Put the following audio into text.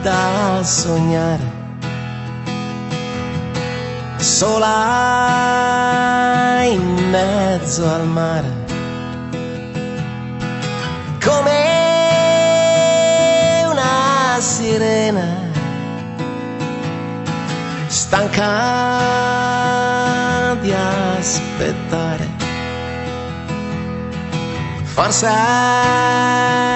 da sognare, sola in mezzo al mare, come una sirena, stanca di aspettare. Forse